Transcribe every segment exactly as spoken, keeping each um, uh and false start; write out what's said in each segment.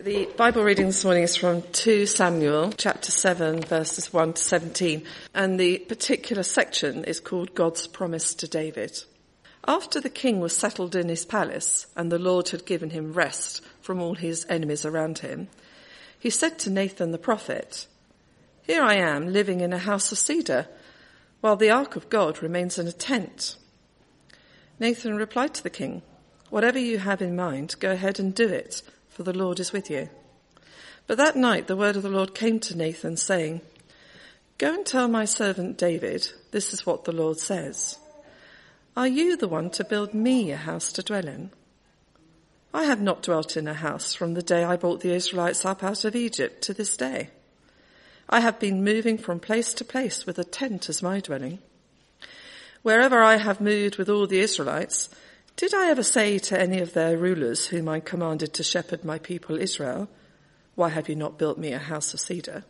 The Bible reading this morning is from Second Samuel, chapter seven, verses one to seventeen, and the particular section is called God's Promise to David. After the king was settled in his palace, and the Lord had given him rest from all his enemies around him, he said to Nathan the prophet, "Here I am living in a house of cedar, while the ark of God remains in a tent." Nathan replied to the king, "Whatever you have in mind, go ahead and do it, for the Lord is with you." But that night the word of the Lord came to Nathan, saying, "Go and tell my servant David, this is what the Lord says. Are you the one to build me a house to dwell in? I have not dwelt in a house from the day I brought the Israelites up out of Egypt to this day. I have been moving from place to place with a tent as my dwelling. Wherever I have moved with all the Israelites, did I ever say to any of their rulers whom I commanded to shepherd my people Israel, 'Why have you not built me a house of cedar?'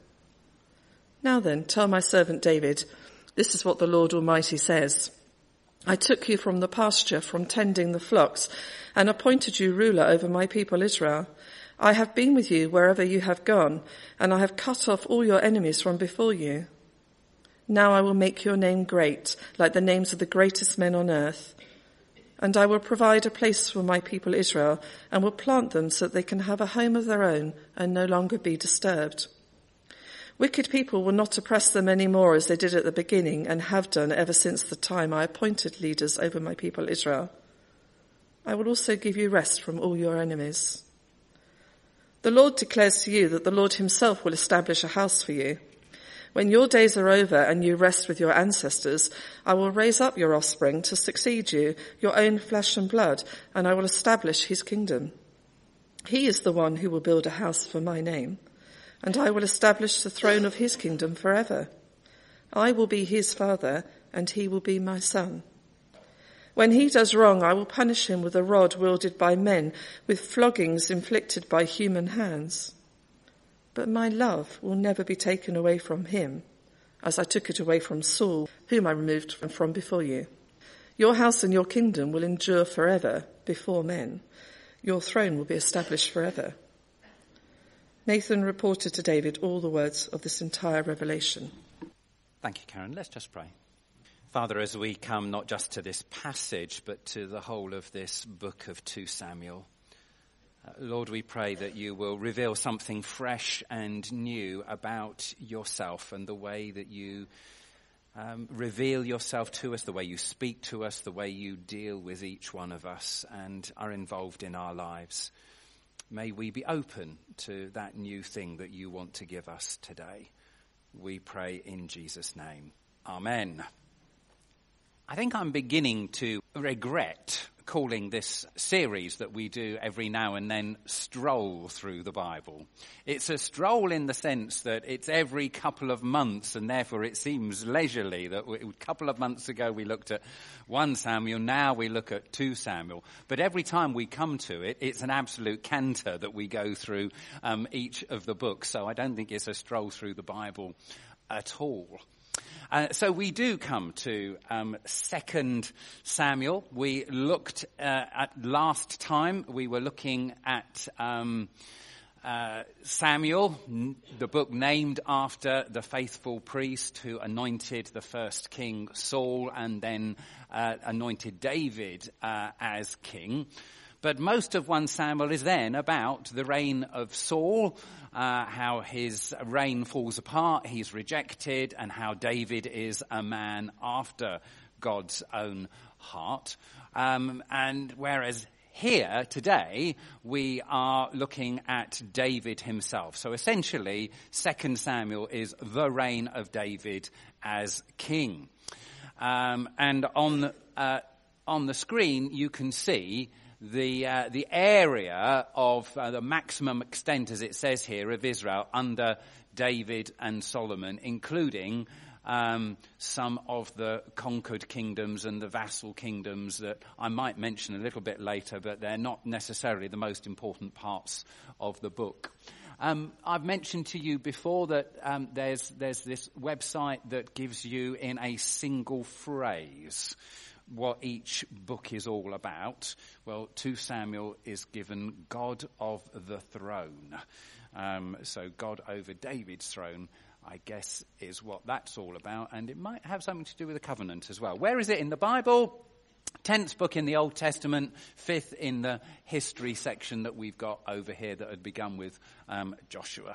Now then, tell my servant David, this is what the Lord Almighty says. I took you from the pasture, from tending the flocks, and appointed you ruler over my people Israel. I have been with you wherever you have gone, and I have cut off all your enemies from before you. Now I will make your name great, like the names of the greatest men on earth. And I will provide a place for my people Israel, and will plant them so that they can have a home of their own and no longer be disturbed. Wicked people will not oppress them any more as they did at the beginning and have done ever since the time I appointed leaders over my people Israel. I will also give you rest from all your enemies. The Lord declares to you that the Lord himself will establish a house for you. When your days are over and you rest with your ancestors, I will raise up your offspring to succeed you, your own flesh and blood, and I will establish his kingdom. He is the one who will build a house for my name, and I will establish the throne of his kingdom forever. I will be his father, and he will be my son. When he does wrong, I will punish him with a rod wielded by men, with floggings inflicted by human hands. But my love will never be taken away from him, as I took it away from Saul, whom I removed from before you. Your house and your kingdom will endure forever before men. Your throne will be established forever." Nathan reported to David all the words of this entire revelation. Thank you, Karen. Let's just pray. Father, as we come not just to this passage, but to the whole of this book of Second Samuel, Uh, Lord, we pray that you will reveal something fresh and new about yourself and the way that you um, reveal yourself to us, the way you speak to us, the way you deal with each one of us and are involved in our lives. May we be open to that new thing that you want to give us today. We pray in Jesus' name. Amen. I think I'm beginning to regret calling this series that we do every now and then Stroll Through the Bible. It's a stroll in the sense that it's every couple of months, and therefore it seems leisurely that we, a couple of months ago we looked at First Samuel, now we look at Second Samuel. But every time we come to it, it's an absolute canter that we go through um, each of the books. So I don't think it's a stroll through the Bible at all. Uh, so we do come to um, Second Samuel. We looked uh, at last time, we were looking at um, uh, Samuel, n- the book named after the faithful priest who anointed the first king Saul and then uh, anointed David uh, as king. But most of First Samuel is then about the reign of Saul, uh, how his reign falls apart, he's rejected, and how David is a man after God's own heart. Um, and whereas here today we are looking at David himself. So essentially Second Samuel is the reign of David as king. Um, and on uh, on the screen you can see the uh, the area of uh, the maximum extent, as it says here, of Israel under David and Solomon, including um, some of the conquered kingdoms and the vassal kingdoms that I might mention a little bit later, but they're not necessarily the most important parts of the book. Um, I've mentioned to you before that um, there's there's this website that gives you in a single phrase what each book is all about, well, Second Samuel is given God of the throne. Um, so God over David's throne, I guess, is what that's all about. And it might have something to do with the covenant as well. Where is it in the Bible? Tenth book in the Old Testament, fifth in the history section that we've got over here that had begun with um, Joshua.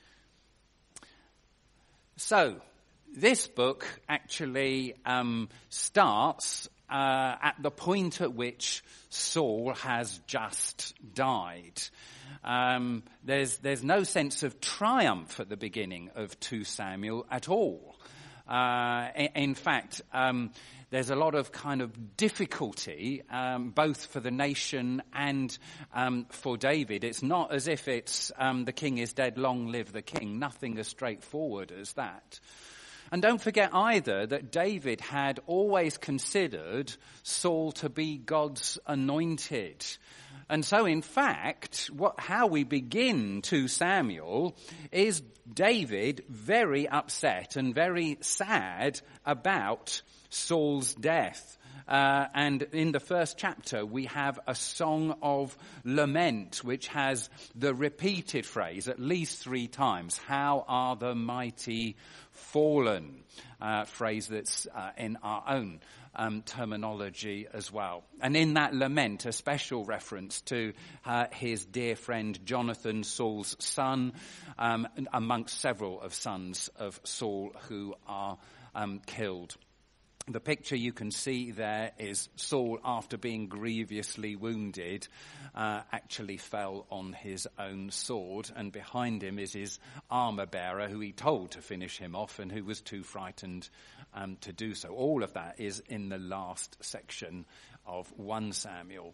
So, this book actually um, starts uh, at the point at which Saul has just died. Um, there's there's no sense of triumph at the beginning of Second Samuel at all. Uh, in, in fact, um, there's a lot of kind of difficulty, um, both for the nation and um, for David. It's not as if it's um, the king is dead, long live the king. Nothing as straightforward as that. And don't forget either that David had always considered Saul to be God's anointed. And so, in fact, what, how we begin Second Samuel is David very upset and very sad about Saul's death. Uh, and in the first chapter, we have a song of lament, which has the repeated phrase at least three times, "How are the mighty fallen?" Uh, phrase that's uh, in our own um, terminology as well. And in that lament, a special reference to uh, his dear friend Jonathan, Saul's son, um, amongst several of sons of Saul who are um, killed. The picture you can see there is Saul, after being grievously wounded, uh, actually fell on his own sword, and behind him is his armor-bearer, who he told to finish him off and who was too frightened um, to do so. All of that is in the last section of First Samuel.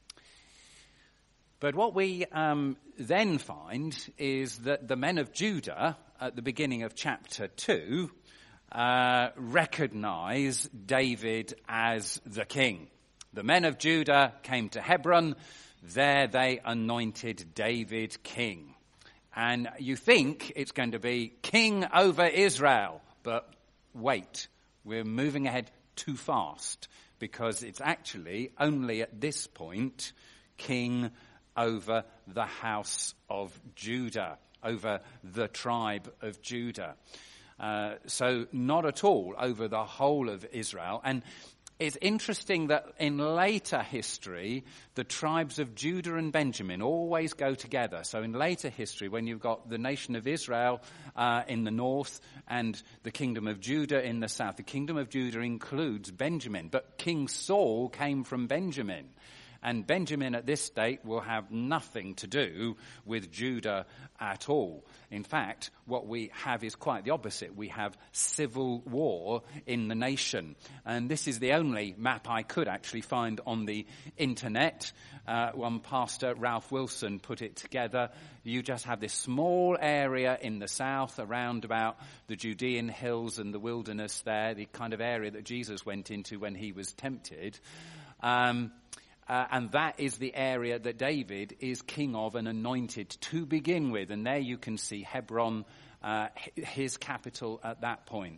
But what we um, then find is that the men of Judah, at the beginning of chapter two, Uh, recognize David as the king. The men of Judah came to Hebron. There they anointed David king. And you think it's going to be king over Israel. But wait, we're moving ahead too fast, because it's actually only at this point king over the house of Judah, over the tribe of Judah. Uh, so not at all over the whole of Israel. And it's interesting that in later history, the tribes of Judah and Benjamin always go together. So in later history, when you've got the nation of Israel uh, in the north and the kingdom of Judah in the south, the kingdom of Judah includes Benjamin. But King Saul came from Benjamin. And Benjamin at this state will have nothing to do with Judah at all. In fact, what we have is quite the opposite. We have civil war in the nation. And this is the only map I could actually find on the internet. Uh, one pastor, Ralph Wilson, put it together. You just have this small area in the south around about the Judean hills and the wilderness there, the kind of area that Jesus went into when he was tempted. Um, Uh, and that is the area that David is king of and anointed to begin with. And there you can see Hebron, uh, his capital at that point.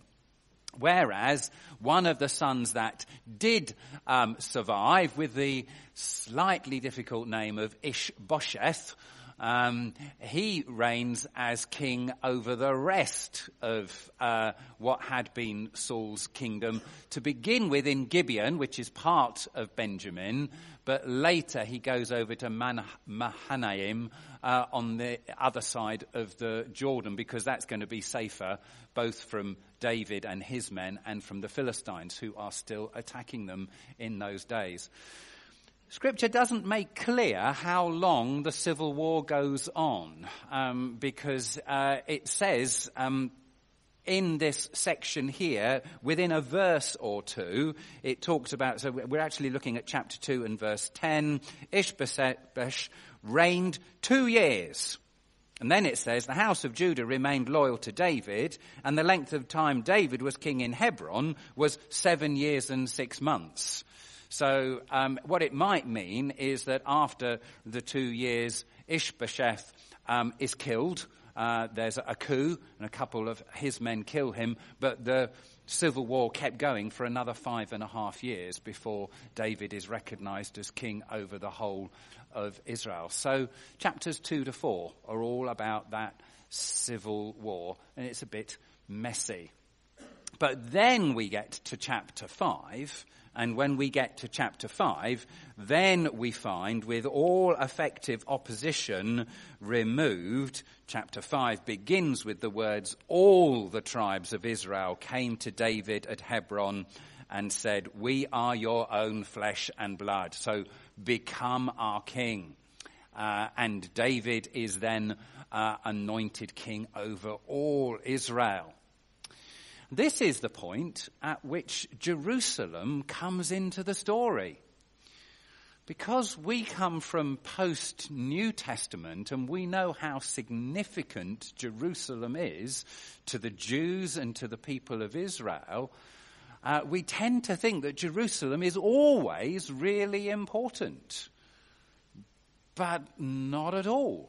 Whereas one of the sons that did um, survive, with the slightly difficult name of Ishbosheth, Um, he reigns as king over the rest of uh, what had been Saul's kingdom, to begin with in Gibeon, which is part of Benjamin, but later he goes over to Man- Mahanaim uh, on the other side of the Jordan, because that's going to be safer, both from David and his men and from the Philistines, who are still attacking them in those days. Scripture doesn't make clear how long the civil war goes on, um, because uh, it says um, in this section here, within a verse or two, it talks about, so we're actually looking at chapter two and verse ten, Ishbosheth reigned two years. And then it says, the house of Judah remained loyal to David, and the length of time David was king in Hebron was seven years and six months. So um, what it might mean is that after the two years, Ishbosheth um, is killed. Uh, there's a coup, and a couple of his men kill him. But the civil war kept going for another five and a half years before David is recognized as king over the whole of Israel. So chapters two to four are all about that civil war, and it's a bit messy. But then we get to chapter five, and when we get to chapter five, then we find, with all effective opposition removed, chapter five begins with the words, "All the tribes of Israel came to David at Hebron and said, 'We are your own flesh and blood, so become our king.'" Uh, and David is then uh, anointed king over all Israel. This is the point at which Jerusalem comes into the story. Because we come from post-New Testament and we know how significant Jerusalem is to the Jews and to the people of Israel, uh, we tend to think that Jerusalem is always really important. But not at all.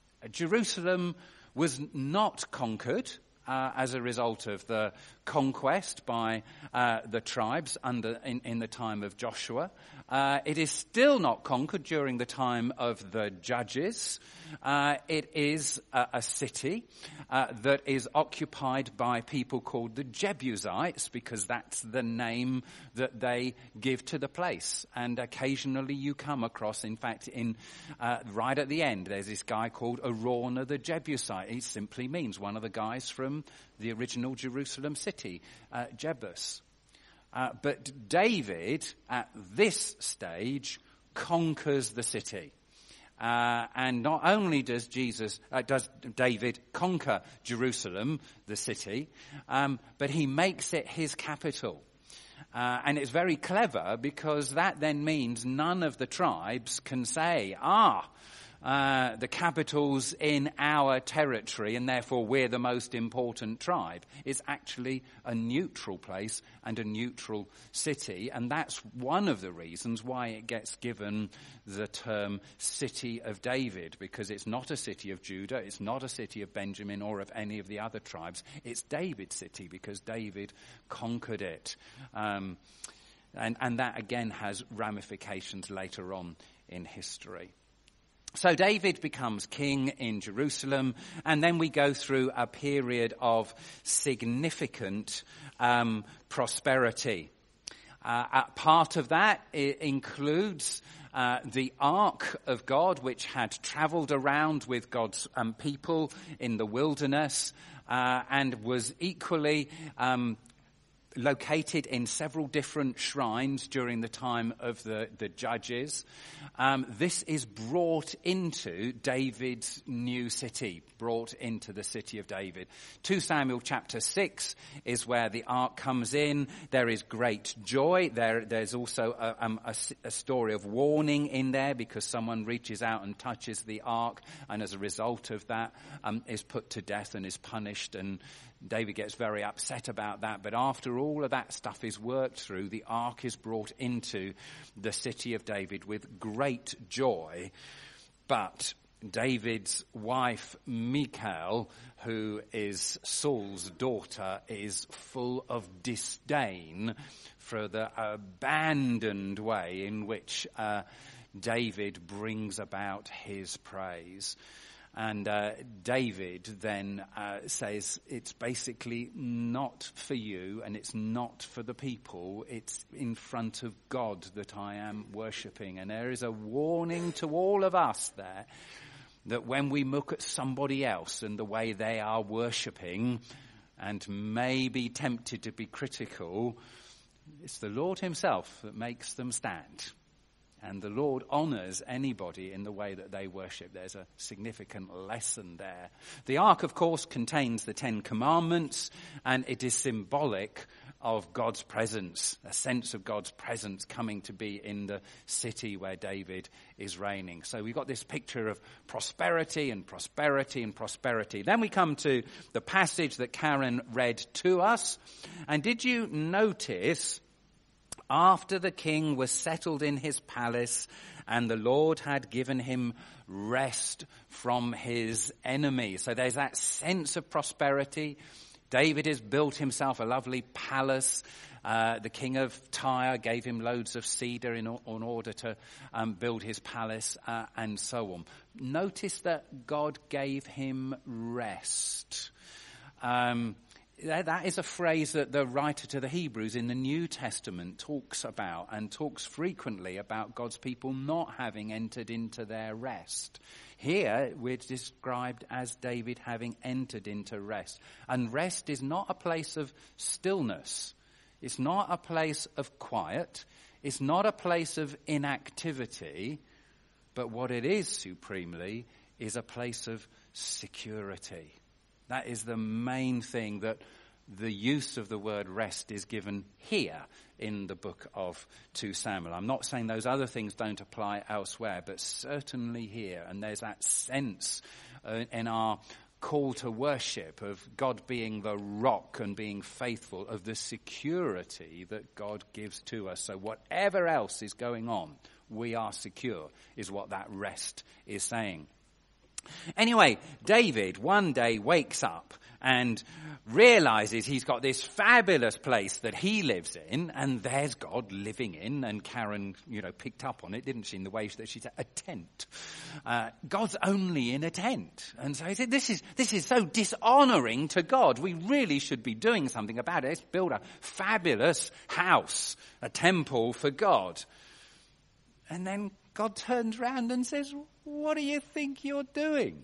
Jerusalem was not conquered Uh, as a result of the conquest by uh, the tribes under in, in the time of Joshua. Uh, it is still not conquered during the time of the judges. Uh, it is a, a city uh, that is occupied by people called the Jebusites, because that's the name that they give to the place. And occasionally you come across, in fact, in uh, right at the end, there's this guy called Araunah the Jebusite. It simply means one of the guys from the original Jerusalem city, uh, Jebus. Uh, but David, at this stage, conquers the city. Uh, and not only does Jesus, uh, does David conquer Jerusalem, the city, um, but he makes it his capital. Uh, and it's very clever, because that then means none of the tribes can say, ah, Uh, the capital's in our territory and therefore we're the most important tribe. It's actually a neutral place and a neutral city, and that's one of the reasons why it gets given the term City of David, because it's not a city of Judah, it's not a city of Benjamin or of any of the other tribes. It's David's city because David conquered it. Um, and, and that again has ramifications later on in history. So David becomes king in Jerusalem, and then we go through a period of significant um, prosperity. Uh, part of that includes uh, the Ark of God, which had travelled around with God's um, people in the wilderness uh, and was equally um located in several different shrines during the time of the, the judges. Um, this is brought into David's new city, brought into the city of David. Second Samuel chapter six is where the ark comes in. There is great joy. There, there's also a, um, a, a story of warning in there, because someone reaches out and touches the ark, and as a result of that um, is put to death and is punished, and David gets very upset about that. But after all of that stuff is worked through, the ark is brought into the city of David with great joy. But David's wife, Michal, who is Saul's daughter, is full of disdain for the abandoned way in which uh, David brings about his praise. And uh, David then uh, says, it's basically not for you and it's not for the people. It's in front of God that I am worshipping. And there is a warning to all of us there that when we look at somebody else and the way they are worshipping and may be tempted to be critical, it's the Lord himself that makes them stand. And the Lord honors anybody in the way that they worship. There's a significant lesson there. The ark, of course, contains the Ten Commandments, and it is symbolic of God's presence, a sense of God's presence coming to be in the city where David is reigning. So we've got this picture of prosperity and prosperity and prosperity. Then we come to the passage that Karen read to us. And did you notice, after the king was settled in his palace and the Lord had given him rest from his enemies? So there's that sense of prosperity. David has built himself a lovely palace. Uh, the king of Tyre gave him loads of cedar in, in order to um, build his palace, uh, and so on. Notice that God gave him rest. Um, that, that is a phrase that the writer to the Hebrews in the New Testament talks about, and talks frequently about God's people not having entered into their rest. Here, we're described as David having entered into rest. And rest is not a place of stillness. It's not a place of quiet. It's not a place of inactivity. But what it is supremely is a place of security. That is the main thing that the use of the word rest is given here in the book of Second Samuel. I'm not saying those other things don't apply elsewhere, but certainly here. And there's that sense uh, in our call to worship of God being the rock and being faithful, of the security that God gives to us. So whatever else is going on, we are secure, is what that rest is saying. Anyway, David one day wakes up and realizes he's got this fabulous place that he lives in, and there's God living in, and Karen, you know, picked up on it, didn't she, in the way that she said, a tent. Uh, God's only in a tent. And so he said, this is, this is so dishonoring to God. We really should be doing something about it. Let's build a fabulous house, a temple for God. And then God turns around and says, what do you think you're doing?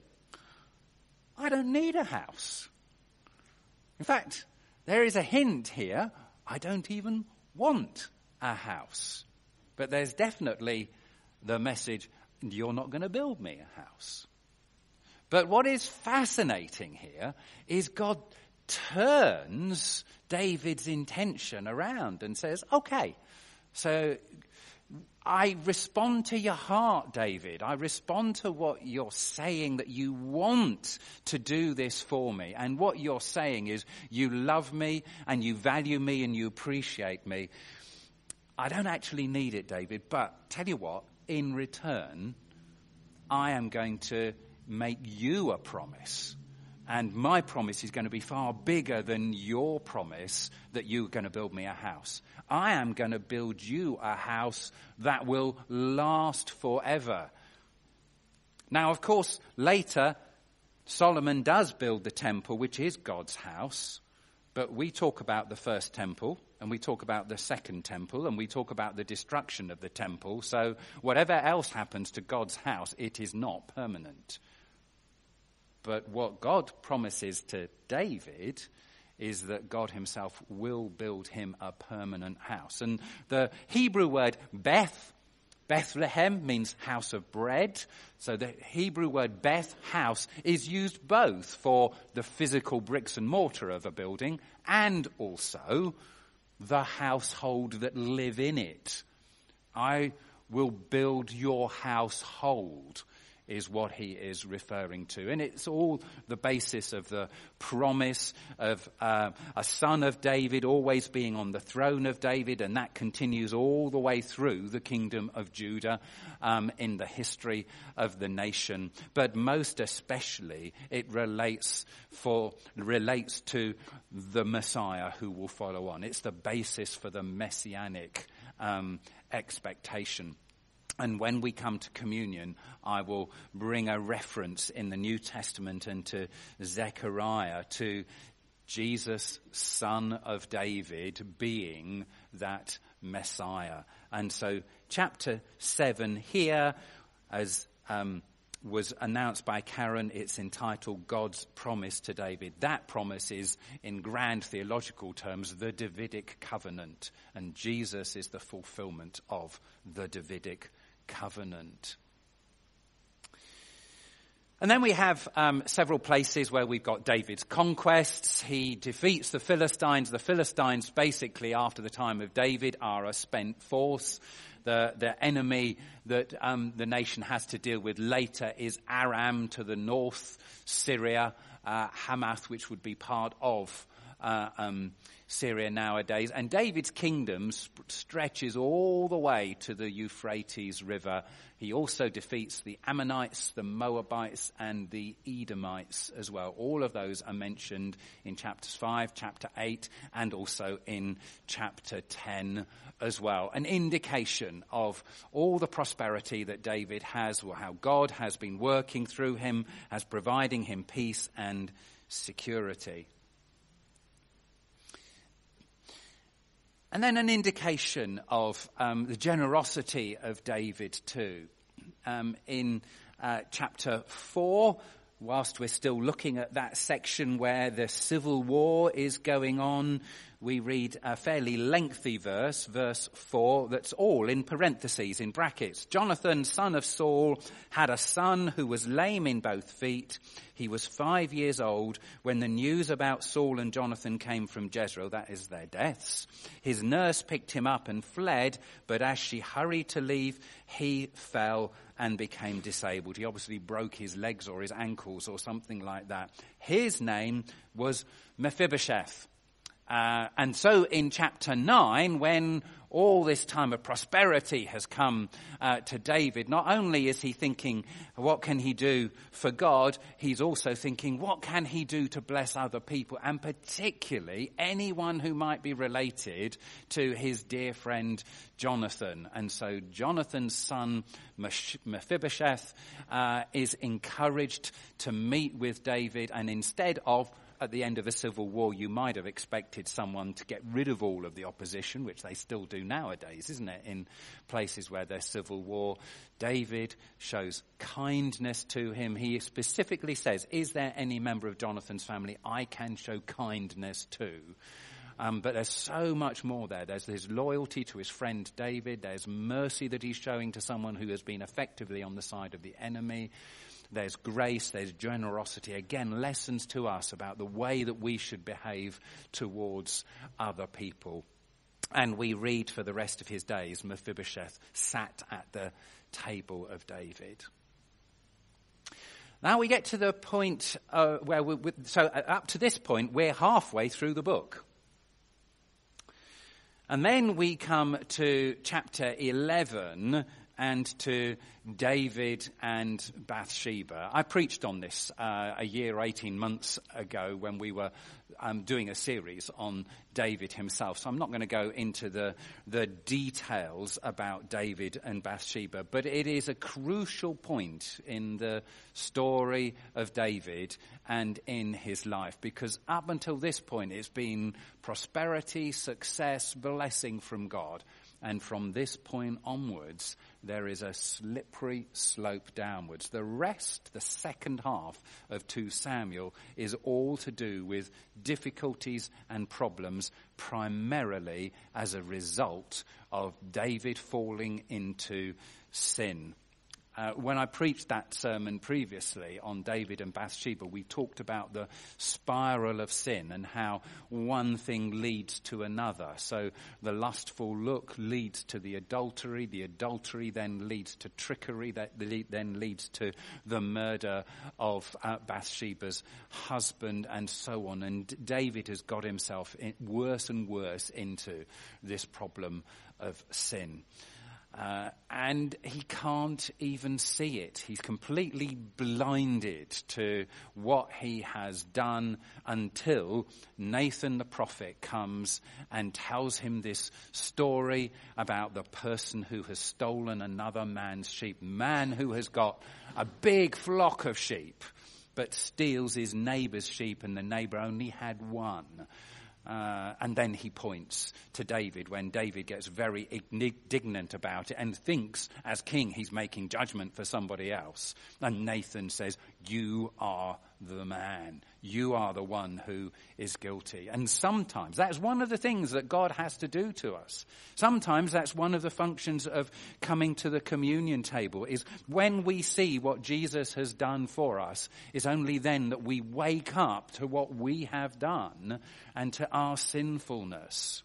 I don't need a house. In fact, there is a hint here. I don't even want a house. But there's definitely the message, you're not going to build me a house. But what is fascinating here is God turns David's intention around and says, okay, so I respond to your heart, David. I respond to what you're saying, that you want to do this for me. And what you're saying is you love me and you value me and you appreciate me. I don't actually need it, David, but tell you what, in return, I am going to make you a promise. And my promise is going to be far bigger than your promise that you're going to build me a house. I am going to build you a house that will last forever. Now, of course, later, Solomon does build the temple, which is God's house. But we talk about the first temple, and we talk about the second temple, and we talk about the destruction of the temple. So whatever else happens to God's house, it is not permanent. But what God promises to David is that God himself will build him a permanent house. And the Hebrew word Beth, Bethlehem, means house of bread. So the Hebrew word Beth, house, is used both for the physical bricks and mortar of a building and also the household that live in it. I will build your household, is what he is referring to. And it's all the basis of the promise of uh, a son of David always being on the throne of David, and that continues all the way through the kingdom of Judah um, in the history of the nation. But most especially, it relates for relates to the Messiah who will follow on. It's the basis for the messianic um, expectation. And when we come to communion, I will bring a reference in the New Testament and to Zechariah to Jesus, son of David, being that Messiah. And so chapter seven here, as um, was announced by Karen, it's entitled God's Promise to David. That promise is, in grand theological terms, the Davidic covenant. And Jesus is the fulfillment of the Davidic covenant. And then we have um, several places where we've got David's conquests. He defeats the Philistines. The Philistines, basically, after the time of David, are a spent force. The, the enemy that um, the nation has to deal with later is Aram to the north, Syria, uh, Hamath, which would be part of uh, um, Syria nowadays. And David's kingdom sp- stretches all the way to the Euphrates River. He also defeats the Ammonites, the Moabites, and the Edomites as well. All of those are mentioned in chapters five, chapter eight, and also in chapter ten as well. An indication of all the prosperity that David has, or how God has been working through him, as providing him peace and security. And then an indication of um, the generosity of David too. Um, in uh, chapter four, whilst we're still looking at that section where the civil war is going on, we read a fairly lengthy verse, verse four, that's all in parentheses, in brackets. Jonathan, son of Saul, had a son who was lame in both feet. He was five years old when the news about Saul and Jonathan came from Jezreel, that is their deaths. His nurse picked him up and fled, but as she hurried to leave, he fell and became disabled. He obviously broke his legs or his ankles or something like that. His name was Mephibosheth. Uh, and so in chapter nine, when all this time of prosperity has come uh, to David, not only is he thinking, what can he do for God? He's also thinking, what can he do to bless other people? And particularly anyone who might be related to his dear friend Jonathan. And so Jonathan's son Mephibosheth uh, is encouraged to meet with David, and instead of at the end of a civil war, you might have expected someone to get rid of all of the opposition, which they still do nowadays, isn't it? In places where there's civil war, David shows kindness to him. He specifically says, is there any member of Jonathan's family I can show kindness to? Um, but there's so much more there. There's his loyalty to his friend David. There's mercy that he's showing to someone who has been effectively on the side of the enemy. There's grace, there's generosity. Again, lessons to us about the way that we should behave towards other people. And we read for the rest of his days, Mephibosheth sat at the table of David. Now we get to the point uh, where we, so up to this point, we're halfway through the book. And then we come to chapter eleven, and to David and Bathsheba. I preached on this uh, a year, eighteen months ago when we were um, doing a series on David himself. So I'm not going to go into the, the details about David and Bathsheba, but it is a crucial point in the story of David and in his life, because up until this point it's been prosperity, success, blessing from God. And from this point onwards, there is a slippery slope downwards. The rest, the second half of Second Samuel, is all to do with difficulties and problems, primarily as a result of David falling into sin. Uh, when I preached that sermon previously on David and Bathsheba, we talked about the spiral of sin and how one thing leads to another. So the lustful look leads to the adultery. The adultery then leads to trickery. That then leads to the murder of uh, Bathsheba's husband, and so on. And David has got himself in, worse and worse into this problem of sin. Uh, and he can't even see it. He's completely blinded to what he has done until Nathan the prophet comes and tells him this story about the person who has stolen another man's sheep. Man who has got a big flock of sheep but steals his neighbor's sheep, and the neighbor only had one. Uh, and then he points to David when David gets very indignant about it and thinks as king he's making judgment for somebody else. And Nathan says, you are the man. You are the one who is guilty. And sometimes that's one of the things that God has to do to us. Sometimes that's one of the functions of coming to the communion table, is when we see what Jesus has done for us, is only then that we wake up to what we have done and to our sinfulness.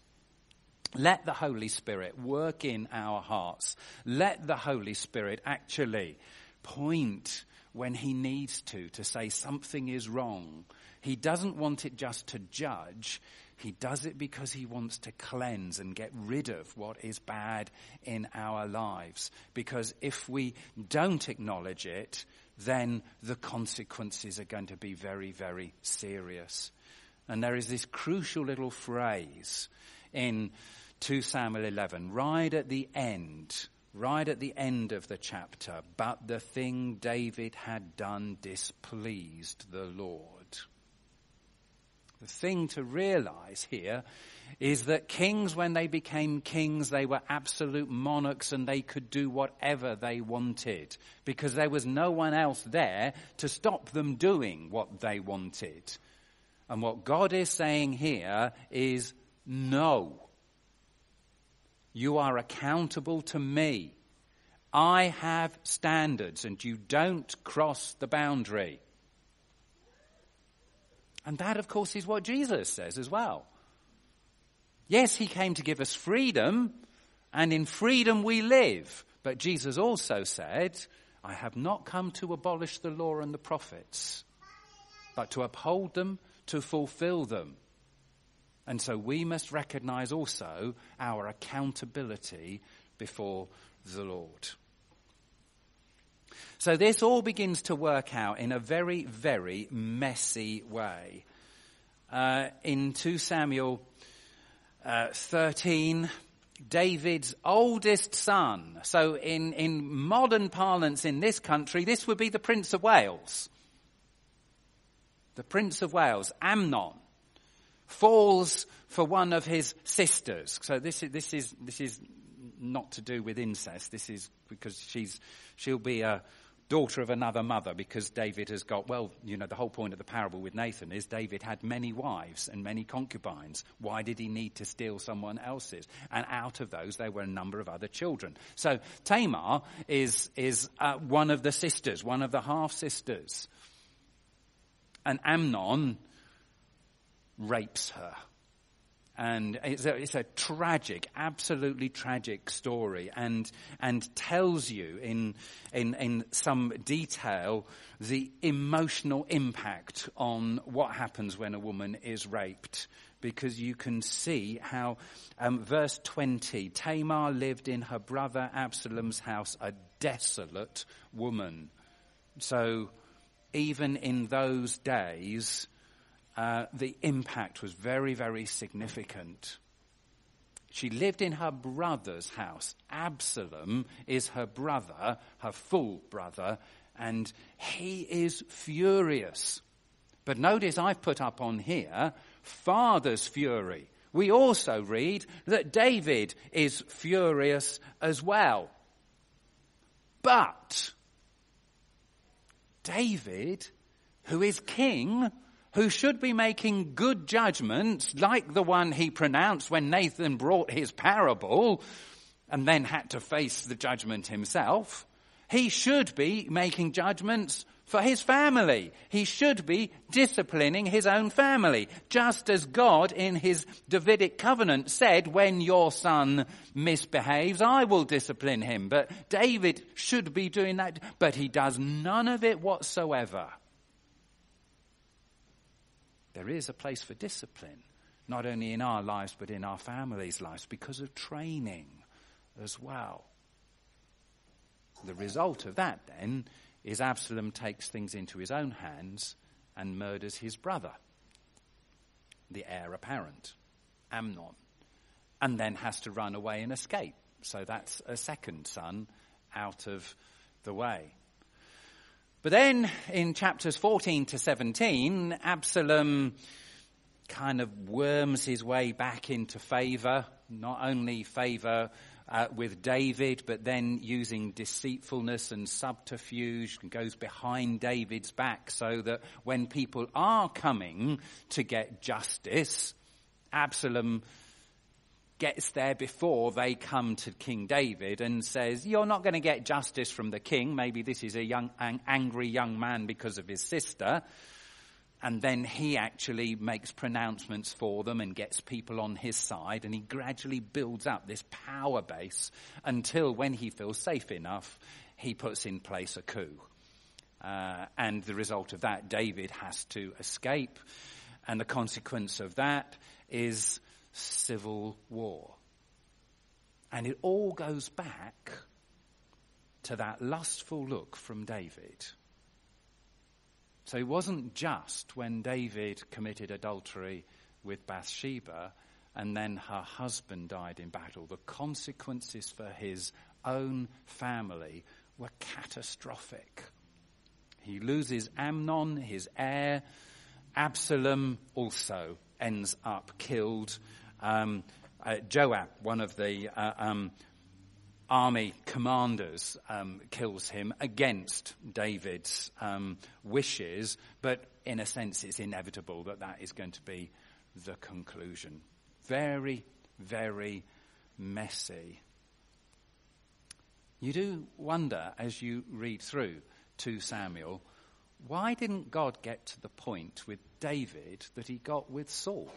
Let the Holy Spirit work in our hearts. Let the Holy Spirit actually point when he needs to, to say something is wrong. He doesn't want it just to judge. He does it because he wants to cleanse and get rid of what is bad in our lives. Because if we don't acknowledge it, then the consequences are going to be very, very serious. And there is this crucial little phrase in two Samuel eleven, right at the end, right at the end of the chapter. But the thing David had done displeased the Lord. The thing to realize here is that kings, when they became kings, they were absolute monarchs and they could do whatever they wanted because there was no one else there to stop them doing what they wanted. And what God is saying here is no. You are accountable to me. I have standards and you don't cross the boundary. And that, of course, is what Jesus says as well. Yes, he came to give us freedom, and in freedom we live. But Jesus also said, I have not come to abolish the law and the prophets, but to uphold them, to fulfill them. And so we must recognize also our accountability before the Lord. So this all begins to work out in a very, very messy way. Uh, in two Samuel uh, thirteen, David's oldest son, so in, in modern parlance in this country, this would be the Prince of Wales. The Prince of Wales, Amnon, falls for one of his sisters. So this is, this is, this is not to do with incest. This is because she's, she'll be a daughter of another mother because David has got, well, you know, the whole point of the parable with Nathan is David had many wives and many concubines. Why did he need to steal someone else's? And out of those, there were a number of other children. So Tamar is, is uh, one of the sisters, one of the half-sisters. And Amnon rapes her. And it's a, it's a tragic, absolutely tragic story, and and tells you in in in some detail the emotional impact on what happens when a woman is raped. Because you can see how, um, verse twenty, Tamar lived in her brother Absalom's house, a desolate woman. So even in those days, Uh, the impact was very, very significant. She lived in her brother's house. Absalom is her brother, her full brother, and he is furious. But notice I've put up on here, father's fury. We also read that David is furious as well. But David, who is king, who should be making good judgments like the one he pronounced when Nathan brought his parable and then had to face the judgment himself. He should be making judgments for his family. He should be disciplining his own family, just as God in his Davidic covenant said, when your son misbehaves, I will discipline him. But David should be doing that, but he does none of it whatsoever. There is a place for discipline, not only in our lives, but in our families' lives, because of training as well. The result of that, then, is Absalom takes things into his own hands and murders his brother, the heir apparent, Amnon, and then has to run away and escape. So that's a second son out of the way. But then in chapters fourteen to seventeen, Absalom kind of worms his way back into favour, not only favour uh, with David, but then using deceitfulness and subterfuge, and goes behind David's back so that when people are coming to get justice, Absalom gets there before they come to King David and says, you're not going to get justice from the king. Maybe this is a young, ang- angry young man because of his sister. And then he actually makes pronouncements for them and gets people on his side. And he gradually builds up this power base until when he feels safe enough, he puts in place a coup. Uh, and the result of that, David has to escape. And the consequence of that is civil war. And it all goes back to that lustful look from David. So it wasn't just when David committed adultery with Bathsheba and then her husband died in battle. The consequences for his own family were catastrophic. He loses Amnon, his heir. Absalom also ends up killed. Um, uh, Joab, one of the uh, um, army commanders, um, kills him against David's um, wishes, but in a sense it's inevitable that that is going to be the conclusion. Very, very messy. You do wonder, as you read through Second Samuel, why didn't God get to the point with David that he got with Saul?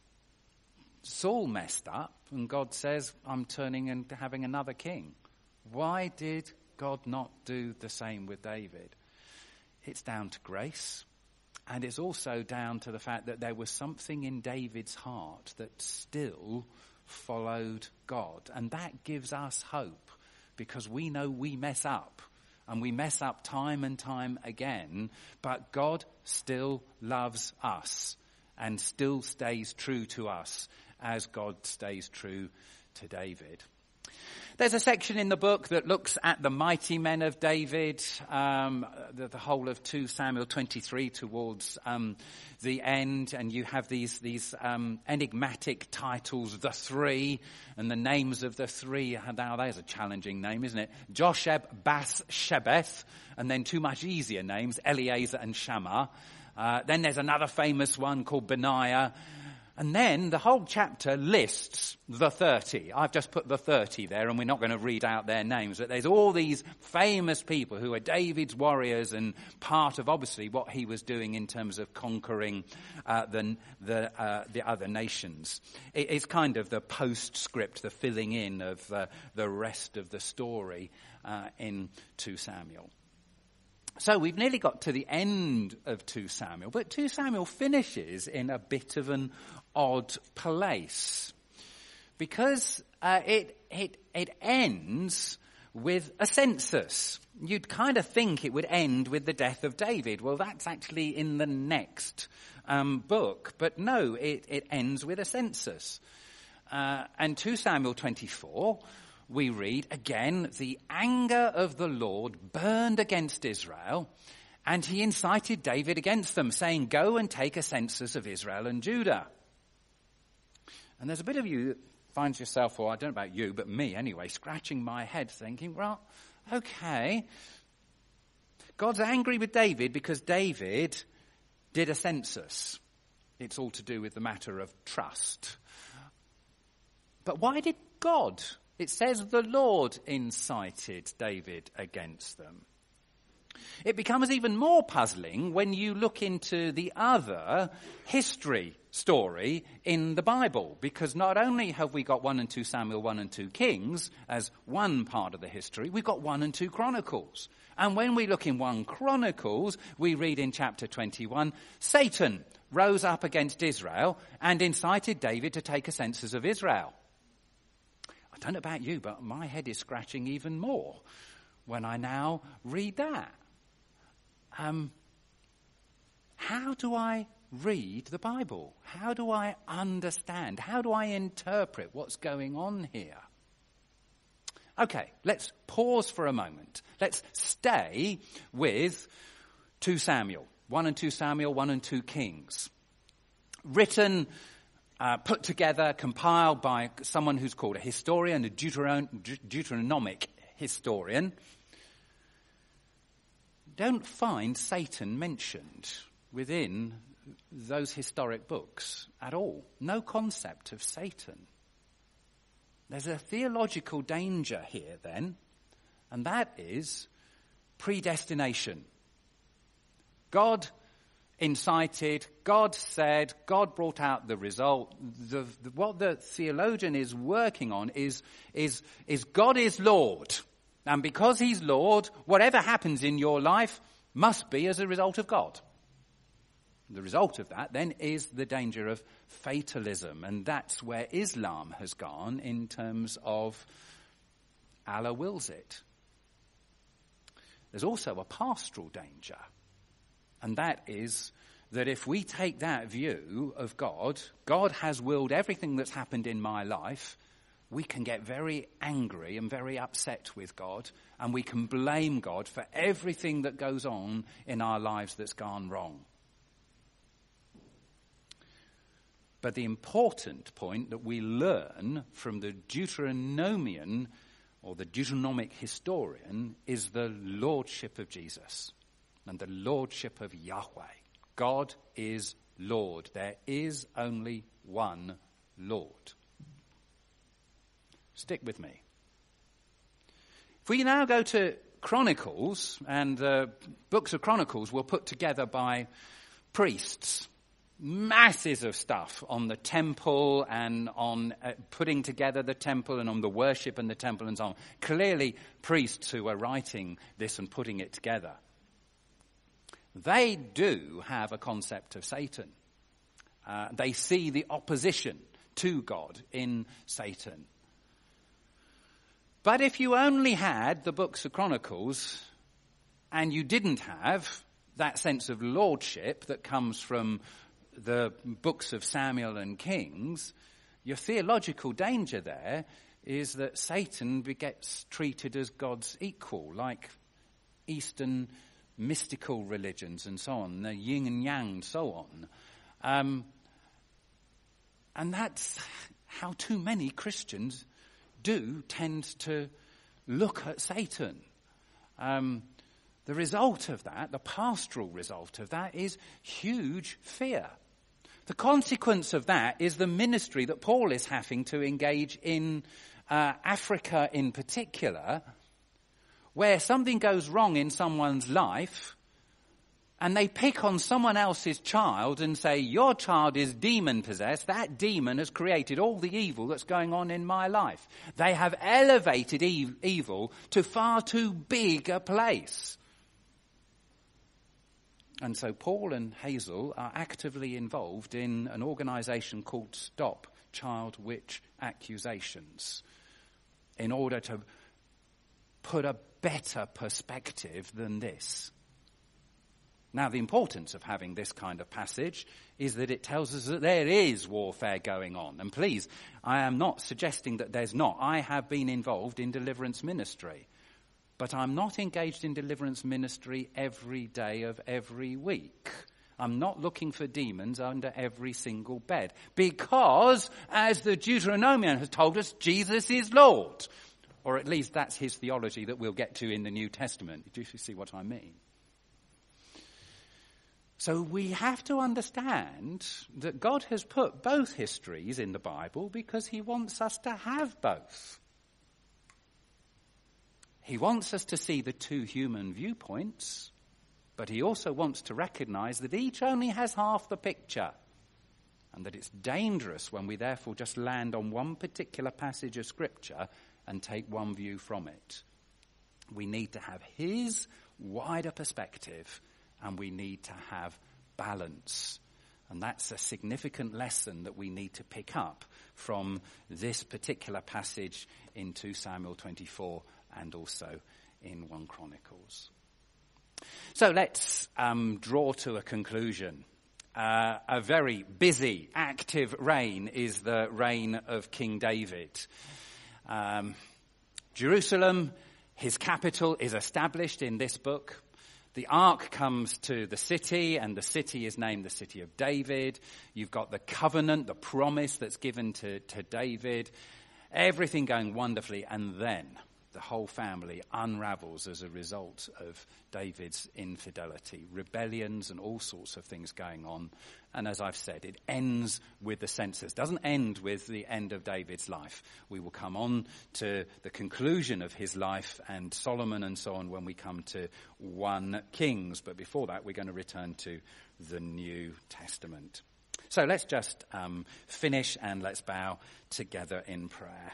Saul messed up, and God says, I'm turning and having another king. Why did God not do the same with David? It's down to grace, and it's also down to the fact that there was something in David's heart that still followed God, and that gives us hope, because we know we mess up. And we mess up time and time again, but God still loves us and still stays true to us as God stays true to David. There's a section in the book that looks at the mighty men of David, um, the, the whole of Second Samuel twenty-three towards um, the end, and you have these these um, enigmatic titles, the three, and the names of the three. Now, there's a challenging name, isn't it? Josheb, Bas, Shebeth, and then two much easier names, Eleazar and Shammah. Uh, then there's another famous one called Benaiah. And then the whole chapter lists the thirty. I've just put the thirty there, and we're not going to read out their names. But there's all these famous people who are David's warriors and part of, obviously, what he was doing in terms of conquering uh, the the, uh, the other nations. It, it's kind of the postscript, the filling in of uh, the rest of the story uh, in Second Samuel. So we've nearly got to the end of Second Samuel, but Second Samuel finishes in a bit of an odd place, because uh, it it it ends with a census. You'd kind of think it would end with the death of David. Well, that's actually in the next um, book, but no, it it ends with a census. Uh, and Second Samuel twenty-four. We read, again, the anger of the Lord burned against Israel, and he incited David against them, saying, go and take a census of Israel and Judah. And there's a bit of you that finds yourself, or I don't know about you, but me anyway, scratching my head thinking, well, okay, God's angry with David because David did a census. It's all to do with the matter of trust. But why did God? It says the Lord incited David against them. It becomes even more puzzling when you look into the other history story in the Bible, because not only have we got one and two Samuel, one and two Kings as one part of the history, we've got one and two Chronicles. And when we look in one Chronicles, we read in chapter twenty-one, Satan rose up against Israel and incited David to take a census of Israel. I don't know about you, but my head is scratching even more when I now read that. Um, how do I read the Bible? How do I understand? How do I interpret what's going on here? Okay, let's pause for a moment. Let's stay with Second Samuel. One and two Samuel, one and two Kings. Written Uh, put together, compiled by someone who's called a historian, a Deuteron- Deuteronomic historian. Don't find Satan mentioned within those historic books at all. No concept of Satan. There's a theological danger here then, and that is predestination. God incited, God said, God brought out the result. The, the, what the theologian is working on is, is, is God is Lord. And because he's Lord, whatever happens in your life, must be as a result of God. The result of that then is the danger of fatalism, and that's where Islam has gone in terms of Allah wills it. There's also a pastoral danger, and that is that if we take that view of God, God has willed everything that's happened in my life, we can get very angry and very upset with God, and we can blame God for everything that goes on in our lives that's gone wrong. But the important point that we learn from the Deuteronomian or the Deuteronomic historian is the lordship of Jesus and the lordship of Yahweh. God is Lord. There is only one Lord. Stick with me. If we now go to Chronicles, and the books of Chronicles were put together by priests, masses of stuff on the temple and on uh, putting together the temple and on the worship and the temple and so on. Clearly priests who are writing this and putting it together. They do have a concept of Satan. Uh, they see the opposition to God in Satan. But if you only had the books of Chronicles and you didn't have that sense of lordship that comes from the books of Samuel and Kings, your theological danger there is that Satan gets treated as God's equal, like Eastern mystical religions and so on, the yin and yang and so on. Um, and that's how too many Christians do tend to look at Satan. Um, the result of that, the pastoral result of that, is huge fear. The consequence of that is the ministry that Paul is having to engage in uh, Africa in particular, where something goes wrong in someone's life and they pick on someone else's child and say, your child is demon-possessed, that demon has created all the evil that's going on in my life. They have elevated ev- evil to far too big a place. And so Paul and Hazel are actively involved in an organisation called Stop Child Witch Accusations in order to put a better perspective than this. Now, the importance of having this kind of passage is that it tells us that there is warfare going on. And please, I am not suggesting that there's not. I have been involved in deliverance ministry. But I'm not engaged in deliverance ministry every day of every week. I'm not looking for demons under every single bed. Because, as the Deuteronomian has told us, Jesus is Lord. Or at least that's his theology that we'll get to in the New Testament. Do you see what I mean? So we have to understand that God has put both histories in the Bible because he wants us to have both. He wants us to see the two human viewpoints, but he also wants to recognize that each only has half the picture, and that it's dangerous when we therefore just land on one particular passage of Scripture and take one view from it. We need to have his wider perspective, and we need to have balance. And that's a significant lesson that we need to pick up from this particular passage in two Samuel twenty-four and also in First Chronicles. So let's um, draw to a conclusion. Uh, a very busy, active reign is the reign of King David. Um, Jerusalem, his capital, is established in this book. The ark comes to the city, and the city is named the City of David. You've got the covenant, the promise that's given to, to David. Everything going wonderfully, and then the whole family unravels as a result of David's infidelity, rebellions and all sorts of things going on. And as I've said, it ends with the census. It doesn't end with the end of David's life. We will come on to the conclusion of his life and Solomon and so on when we come to First Kings. But before that, we're going to return to the New Testament. So let's just um, finish and let's bow together in prayer.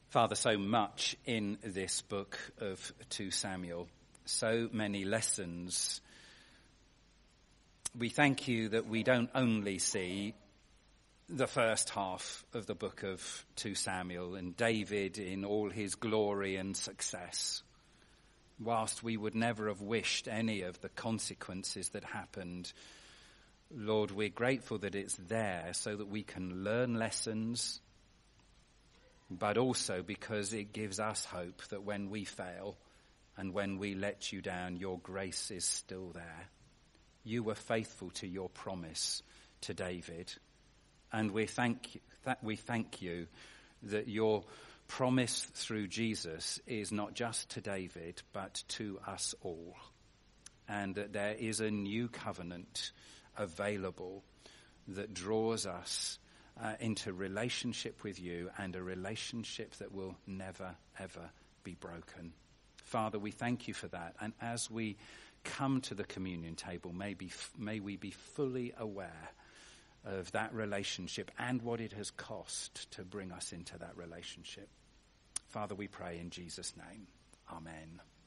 Father, so much in this book of Second Samuel, so many lessons. We thank you that we don't only see the first half of the book of Second Samuel and David in all his glory and success. Whilst we would never have wished any of the consequences that happened, Lord, we're grateful that it's there so that we can learn lessons, but also because it gives us hope that when we fail and when we let you down, your grace is still there. You were faithful to your promise to David, and we thank that we thank you that your promise through Jesus is not just to David, but to us all, and that there is a new covenant available that draws us uh, into relationship with you, and a relationship that will never, ever be broken. Father, we thank you for that. And as we come to the communion table, may, be, may we be fully aware of that relationship and what it has cost to bring us into that relationship. Father, we pray in Jesus' name. Amen.